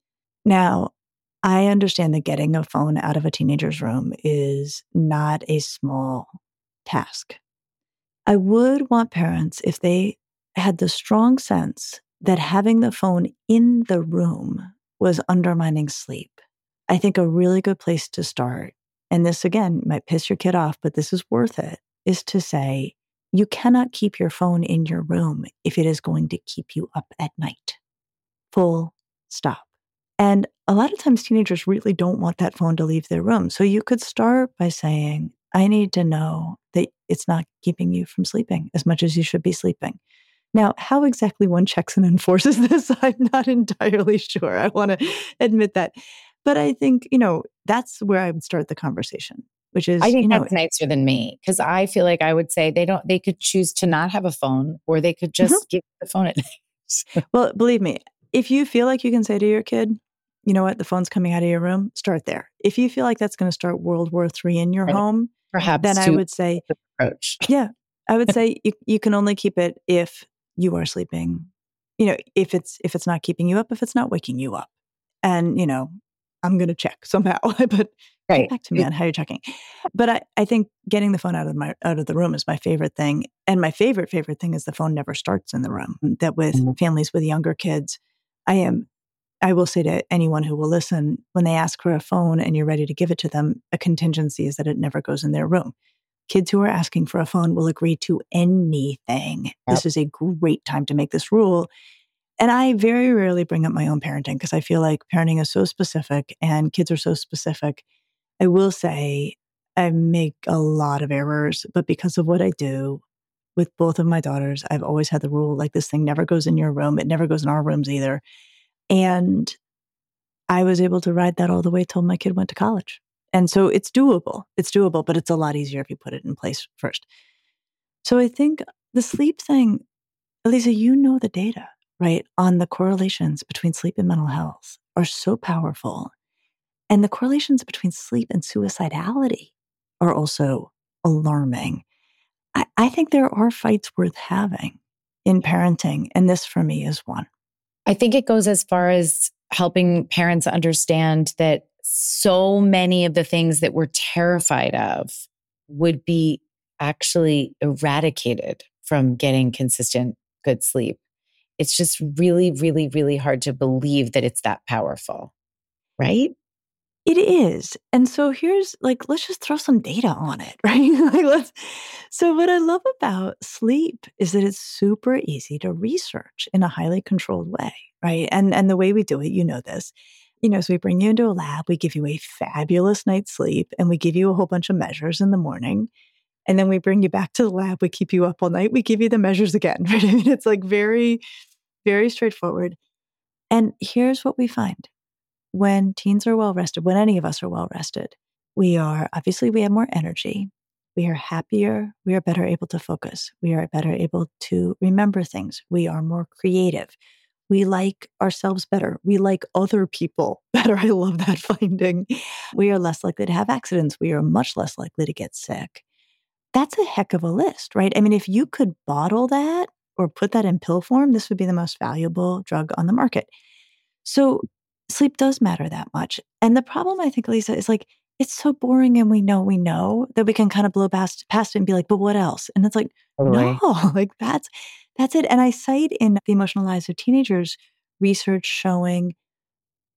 Now, I understand that getting a phone out of a teenager's room is not a small task. I would want parents, if they had the strong sense that having the phone in the room was undermining sleep, I think a really good place to start, and this again might piss your kid off, but this is worth it, is to say, you cannot keep your phone in your room if it is going to keep you up at night. Full stop. And a lot of times teenagers really don't want that phone to leave their room. So you could start by saying, I need to know that it's not keeping you from sleeping as much as you should be sleeping. Now, how exactly one checks and enforces this, I'm not entirely sure. I want to admit that. But I think, you know, that's where I would start the conversation, which is, I think you know, that's nicer than me, because I feel like I would say they don't, they could choose to not have a phone, or they could just mm-hmm. give the phone at night. Well, believe me, if you feel like you can say to your kid, you know what, the phone's coming out of your room, start there. If you feel like that's going to start World War Three in your Right. home, Perhaps then I would say, approach. yeah, I would say you, you can only keep it if you are sleeping, you know, if it's, if it's not keeping you up, if it's not waking you up. And, you know, I'm going to check somehow, but Right. get back to me on how you're checking. But I, I think getting the phone out of my, out of the room is my favorite thing. And my favorite, favorite thing is the phone never starts in the room. That with mm-hmm. families with younger kids, I am, I will say to anyone who will listen, when they ask for a phone and you're ready to give it to them, a contingency is that it never goes in their room. Kids who are asking for a phone will agree to anything. Yep. This is a great time to make this rule. And I very rarely bring up my own parenting because I feel like parenting is so specific and kids are so specific. I will say I make a lot of errors, but because of what I do with both of my daughters, I've always had the rule, like, this thing never goes in your room. It never goes in our rooms either. And I was able to ride that all the way till my kid went to college. And so it's doable. It's doable, but it's a lot easier if you put it in place first. So I think the sleep thing, Elisa, you know the data, right, on the correlations between sleep and mental health are so powerful. And the correlations between sleep and suicidality are also alarming. I, I think there are fights worth having in parenting, and this for me is one. I think it goes as far as helping parents understand that so many of the things that we're terrified of would be actually eradicated from getting consistent, good sleep. It's just really, really, really hard to believe that it's that powerful, right? It is. And so here's, like, let's just throw some data on it, right? like let's, so what I love about sleep is that it's super easy to research in a highly controlled way, right? And and the way we do it, you know this, you know, so we bring you into a lab, we give you a fabulous night's sleep, and we give you a whole bunch of measures in the morning. And then we bring you back to the lab, we keep you up all night, we give you the measures again, right? I mean, it's like very, very straightforward. And here's what we find. When teens are well rested, when any of us are well rested, we are, obviously we have more energy, we are happier, we are better able to focus, we are better able to remember things, we are more creative, we like ourselves better, we like other people better. I love that finding. We are less likely to have accidents, we are much less likely to get sick. That's a heck of a list, right? I mean, if you could bottle that or put that in pill form, this would be the most valuable drug on the market. So sleep does matter that much. And the problem, I think, Lisa, is like, it's so boring and we know, we know that we can kind of blow past, past it and be like, but what else? And it's like, totally. no, like that's, that's it. And I cite in The Emotional Lives of Teenagers research showing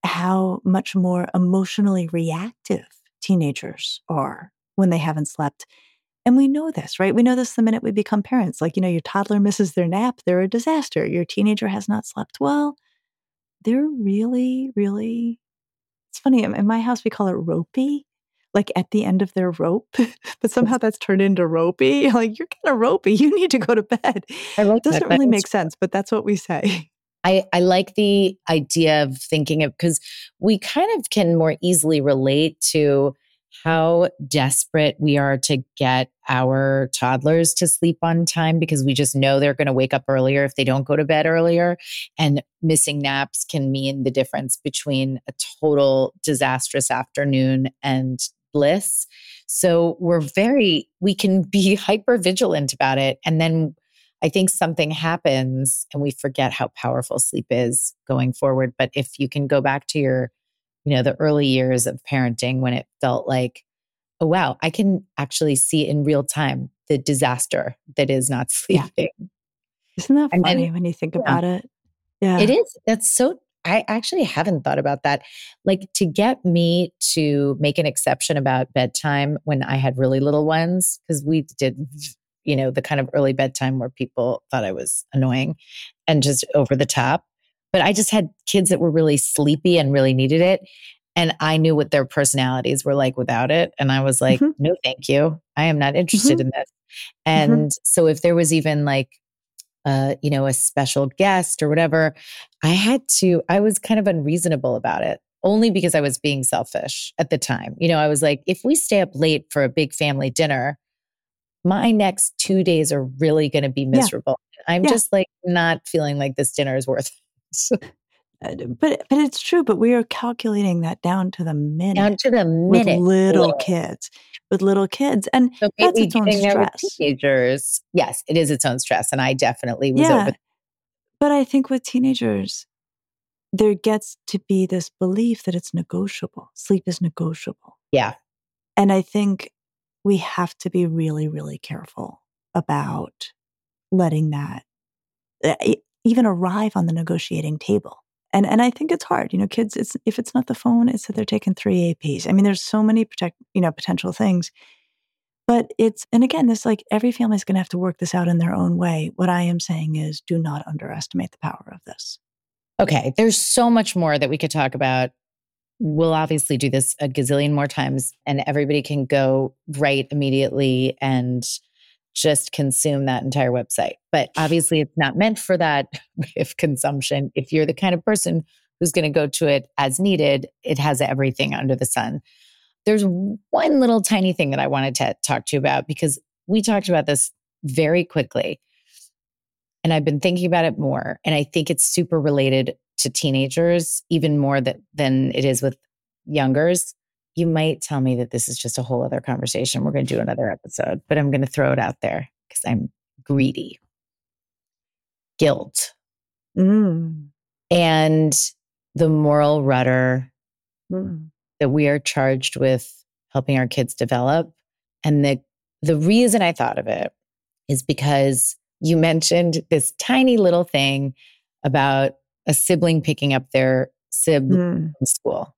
how much more emotionally reactive teenagers are when they haven't slept. And we know this, right? We know this the minute we become parents. Like, you know, your toddler misses their nap, they're a disaster. Your teenager has not slept well. They're really, really, it's funny. In in my house, we call it ropey, like at the end of their rope, but somehow that's turned into ropey. Like, you're kind of ropey. You need to go to bed. I like It doesn't that. That really is make sense, but that's what we say. I, I like the idea of thinking of, because we kind of can more easily relate to how desperate we are to get our toddlers to sleep on time, because we just know they're going to wake up earlier if they don't go to bed earlier. And missing naps can mean the difference between a total disastrous afternoon and bliss. So we're very, we can be hyper vigilant about it. And then I think something happens and we forget how powerful sleep is going forward. But if you can go back to your, you know, the early years of parenting when it felt like, oh, wow, I can actually see in real time the disaster that is not sleeping. Yeah. Isn't that And funny then, when you think yeah, about it? Yeah. it is. That's so, I actually haven't thought about that. Like, to get me to make an exception about bedtime when I had really little ones, because we did, you know, the kind of early bedtime where people thought I was annoying and just over the top. But I just had kids that were really sleepy and really needed it. And I knew what their personalities were like without it. And I was like, Mhm. no, thank you. I am not interested Mhm. in this. And so if there was even like, uh, you know, a special guest or whatever, I had to, I was kind of unreasonable about it, only because I was being selfish at the time. You know, I was like, if we stay up late for a big family dinner, my next two days are really going to be Yeah. miserable. I'm Yeah. just like not feeling like this dinner is worth it. Uh, But but it's true. But we are calculating that down to the Down minute to the with minute. little Literally. kids, with little kids, and So that's maybe its own getting there with stress. teenagers. Yes, it is its own stress. And I definitely was over. Yeah. But I think with teenagers, there gets to be this belief that it's negotiable. Sleep is negotiable. Yeah. And I think we have to be really, really careful about letting that uh, e- even arrive on the negotiating table. And and I think it's hard. You know, kids, it's if it's not the phone, it's that they're taking three A Ps. I mean, there's so many protect, you know, potential things. But it's, and again, this like every family is going to have to work this out in their own way. What I am saying is do not underestimate the power of this. Okay. There's so much more that we could talk about. We'll obviously do this a gazillion more times, and everybody can go right immediately and just consume that entire website. But obviously, it's not meant for that if consumption. If you're the kind of person who's going to go to it as needed, it has everything under the sun. There's one little tiny thing that I wanted to talk to you about, because we talked about this very quickly. And I've been thinking about it more. And I think it's super related to teenagers, even more that, than it is with youngers. You might tell me that this is just a whole other conversation. We're going to do another episode, but I'm going to throw it out there because I'm greedy. Guilt. Mm. And the moral rudder Mm. that we are charged with helping our kids develop. And the, the reason I thought of it is because you mentioned this tiny little thing about a sibling picking up their sib Mm. from school.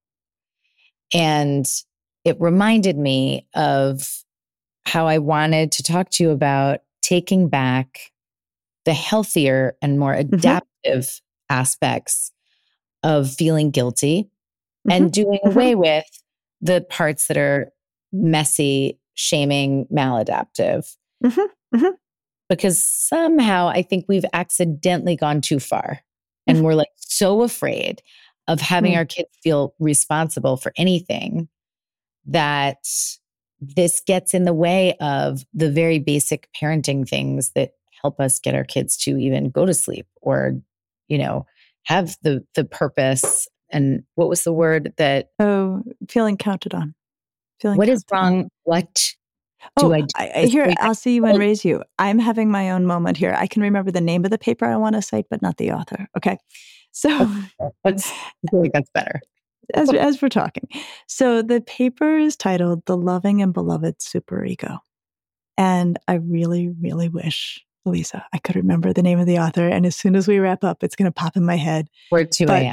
And it reminded me of how I wanted to talk to you about taking back the healthier and more adaptive aspects of feeling guilty and doing away with the parts that are messy, shaming, maladaptive. Mm-hmm. Mm-hmm. Because somehow I think we've accidentally gone too far. And we're like so afraid of having Mm. our kids feel responsible for anything that this gets in the way of the very basic parenting things that help us get our kids to even go to sleep or, you know, have the the purpose. And what was the word that, Oh, feeling counted on. Feeling what is counted on. wrong? What Oh, do I do? I, I, here, Sorry, I'll see you and I- raise you. I'm having my own moment here. I can remember the name of the paper I want to cite, but not the author. Okay. So That's, I feel like that's better. as, as we're talking. So the paper is titled The Loving and Beloved Superego. And I really, really wish, Lisa, I could remember the name of the author. And as soon as we wrap up, it's going to pop in my head. We're two But a.m.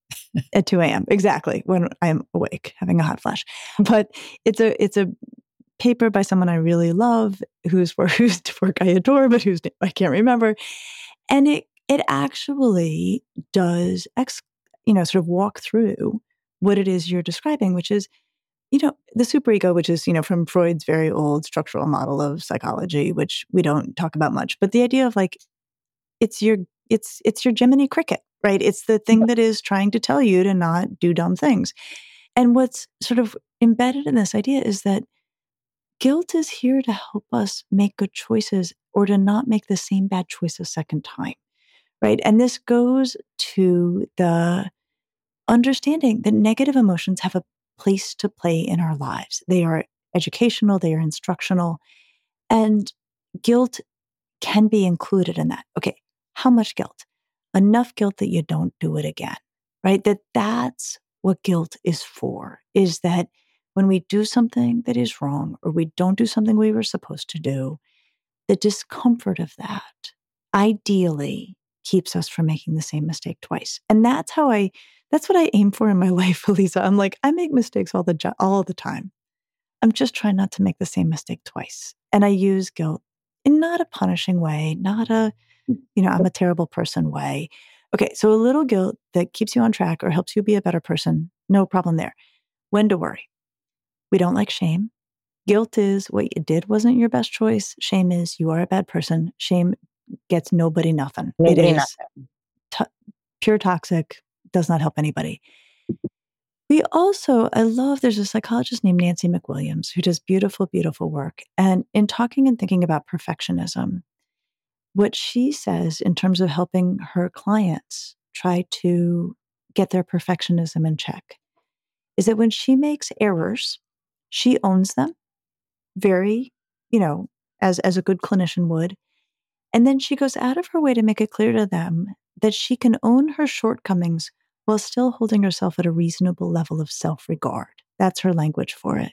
At two a.m. Exactly. When I'm awake, having a hot flash. But it's a it's a paper by someone I really love, whose work, whose work I adore, but whose name I can't remember. And it it actually does, ex, you know, sort of walk through what it is you're describing, which is, you know, the superego, which is, you know, from Freud's very old structural model of psychology, which we don't talk about much. But the idea of like, it's your it's it's your Jiminy Cricket, right? It's the thing that is trying to tell you to not do dumb things. And what's sort of embedded in this idea is that guilt is here to help us make good choices or to not make the same bad choice a second time, right? And this goes to the understanding that negative emotions have a place to play in our lives. They are educational, they are instructional, and guilt can be included in that. Okay, how much guilt? Enough guilt that you don't do it again, right? That that's what guilt is for, is that when we do something that is wrong or we don't do something we were supposed to do, the discomfort of that ideally keeps us from making the same mistake twice. And that's how I, that's what I aim for in my life, Aliza. I'm like, I make mistakes all the, jo- all the time. I'm just trying not to make the same mistake twice. And I use guilt in not a punishing way, not a, you know, I'm a terrible person way. Okay, so a little guilt that keeps you on track or helps you be a better person, no problem there. When to worry. We don't like shame. Guilt is what you did wasn't your best choice. Shame is you are a bad person. Shame gets nobody nothing. Nobody it is nothing. To- pure toxic, does not help anybody. We also, I love, there's a psychologist named Nancy McWilliams who does beautiful, beautiful work. And in talking and thinking about perfectionism, what she says in terms of helping her clients try to get their perfectionism in check is that when she makes errors, she owns them very, you know, as, as a good clinician would. And then she goes out of her way to make it clear to them that she can own her shortcomings while still holding herself at a reasonable level of self-regard. That's her language for it.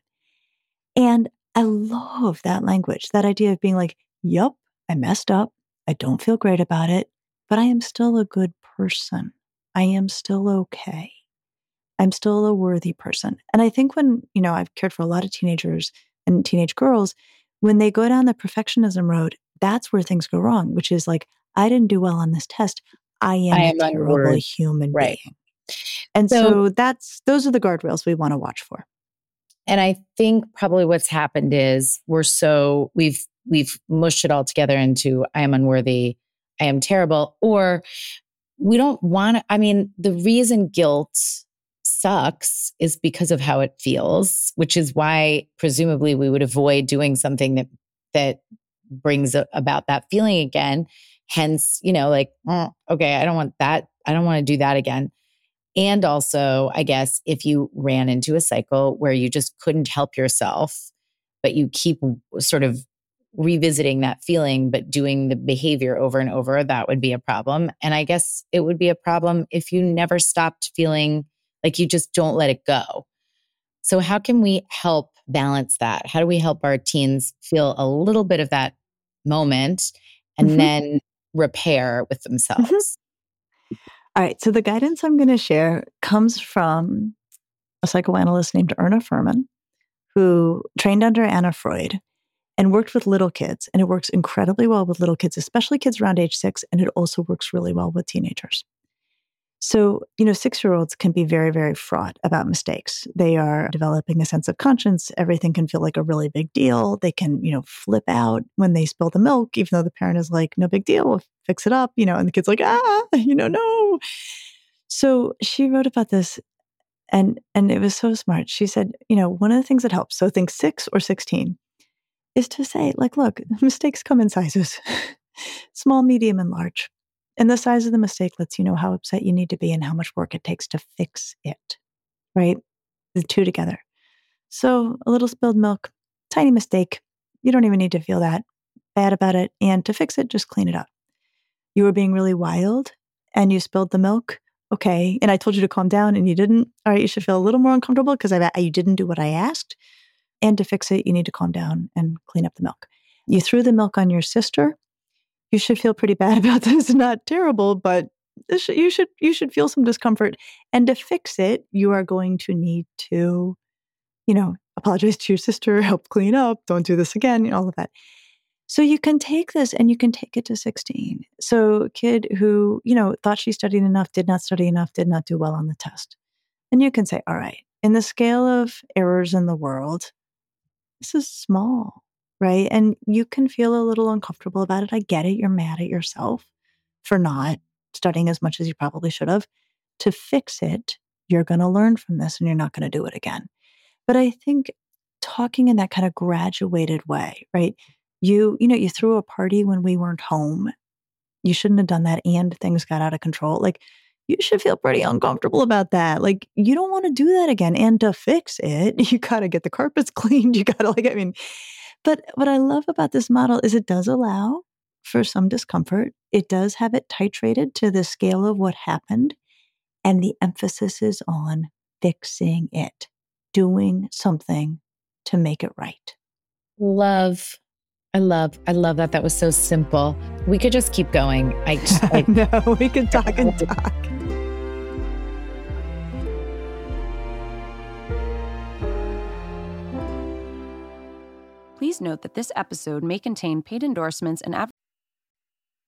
And I love that language, that idea of being like, yep, I messed up. I don't feel great about it, but I am still a good person. I am still okay. I'm still a worthy person. And I think when, you know, I've cared for a lot of teenagers and teenage girls, when they go down the perfectionism road, that's where things go wrong, which is like, I didn't do well on this test. I am, I am a terrible unworthy. human right. being. And so, so that's, those are the guardrails we want to watch for. And I think probably what's happened is we're so, we've, we've mushed it all together into I am unworthy, I am terrible, or we don't want to, I mean, the reason guilt sucks is because of how it feels, which is why presumably we would avoid doing something that, that brings a, about that feeling again. Hence, you know, like, oh, okay, I don't want that. I don't want to do that again. And also, I guess if you ran into a cycle where you just couldn't help yourself, but you keep sort of revisiting that feeling, but doing the behavior over and over, that would be a problem. And I guess it would be a problem if you never stopped feeling like you just don't let it go. So how can we help balance that? How do we help our teens feel a little bit of that moment and mm-hmm. then repair with themselves? Mm-hmm. All right. So the guidance I'm going to share comes from a psychoanalyst named Erna Fuhrman, who trained under Anna Freud and worked with little kids. And it works incredibly well with little kids, especially kids around age six. And it also works really well with teenagers. So, you know, six-year-olds can be very, very fraught about mistakes. They are developing a sense of conscience. Everything can feel like a really big deal. They can, you know, flip out when they spill the milk, even though the parent is like, no big deal, we'll fix it up, you know, and the kid's like, ah, you know, no. So she wrote about this and, and it was so smart. She said, you know, one of the things that helps, so think six or sixteen, is to say, like, look, mistakes come in sizes, small, medium, and large. And the size of the mistake lets you know how upset you need to be and how much work it takes to fix it, right? The two together. So a little spilled milk, tiny mistake. You don't even need to feel that bad about it. And to fix it, just clean it up. You were being really wild and you spilled the milk. Okay. And I told you to calm down and you didn't. All right. You should feel a little more uncomfortable because I you didn't do what I asked. And to fix it, you need to calm down and clean up the milk. You threw the milk on your sister. You should feel pretty bad about this. Not terrible, but this sh- you should you should feel some discomfort. And to fix it, you are going to need to, you know, apologize to your sister, help clean up, don't do this again, all of that. So you can take this and you can take it to sixteen. So a kid who, you know, thought she studied enough, did not study enough, did not do well on the test. And you can say, all right, in the scale of errors in the world, this is small, right? And you can feel a little uncomfortable about it. I get it. You're mad at yourself for not studying as much as you probably should have. To fix it, you're going to learn from this and you're not going to do it again. But I think talking in that kind of graduated way, right? You, you know, you threw a party when we weren't home. You shouldn't have done that and things got out of control. Like, you should feel pretty uncomfortable about that. Like, you don't want to do that again. And to fix it, you got to get the carpets cleaned. You got to like, I mean, but what I love about this model is it does allow for some discomfort. It does have it titrated to the scale of what happened. And the emphasis is on fixing it, doing something to make it right. Love. I love, I love that. That was so simple. We could just keep going. I, just, I know we could talk and talk. Please note that this episode may contain paid endorsements and advertisements